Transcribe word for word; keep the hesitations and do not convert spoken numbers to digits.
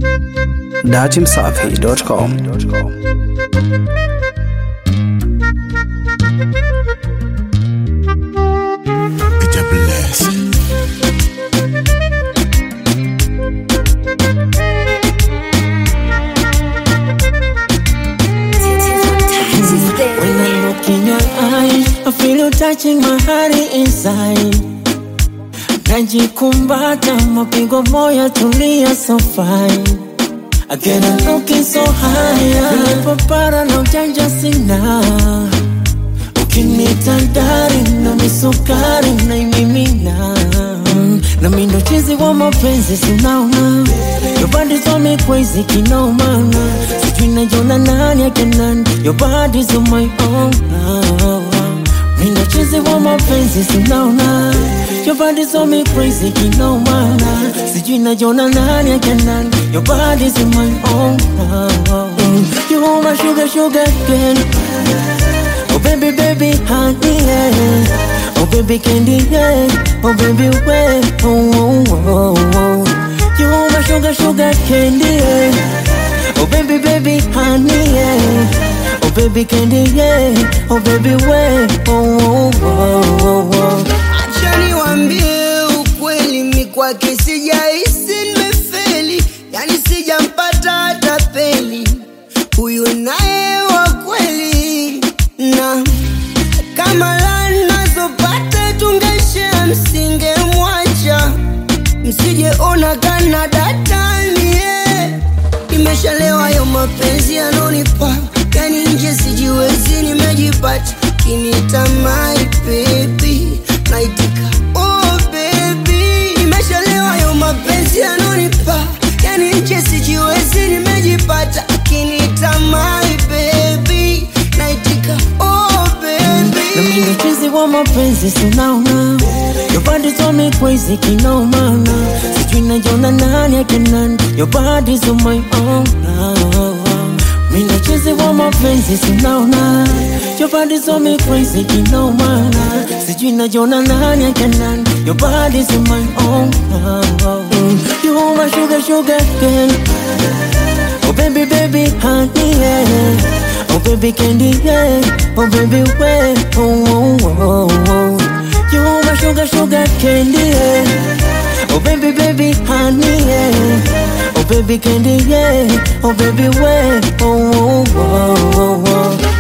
datimsafi dot com. I feel you touching my heart inside. Najikumbata mapigo moyo tulia so fine. Again I'm looking so high. Nilipopara na ujanja sina. Ukinita dari na misukari na imimina. mm, Na mindo chizi wa mapenzi sinaona. Your body's on me crazy kinaumana. Sijui najiona nani yake nani. Your body's on my own now. Mindo chizi wa mapenzi sinaona. Your body's on me crazy kinaumana. Sijui najiona nani yake nani. Your body's on my own now. mm, You want my sugar sugar again. Oh baby baby honey yeah. Oh baby candy yeah. Oh baby wait oh, oh, oh, oh. You my sugar sugar candy yeah. Oh baby baby honey yeah. Oh baby candy yeah. Oh baby wait oh, oh, oh, oh. Acha niwaambie ukweli, mi kwake sijahisi nimefeli. Yani sijampata hata peli. Huyu naye wa kweli. Na kama lana zopata tungeshare msinge mwacha. Msije ona kana datani yeah. Nimeshalewa yo mapenzi yanonipa. Yani nje sijiwezi nimejipata. Kinita my baby naitika oh baby. Nimeshalewa yo mapenzi yanonipa. Yani nje sijiwezi nimejipata. Kinita my baby naitika oh baby. Na mindo chizi wa mapenzi sinaona. Your body's on me crazy kinaumana. Sijui najiona nani yake nani. Your body's on my own now. Mindo chizi wa mapenzi sinaona. Your body's on me crazy kinaumana. Sijui najiona nani yake nani. Your body's on my own now. mm, You want my sugar sugar again. Oh baby baby honey yeah. Oh baby candy yeah. Oh baby wait oh, oh, oh, oh. You my sugar sugar candy yeah. Oh baby baby honey yeah. Oh baby candy yeah. Oh baby wait oh, oh, oh, oh.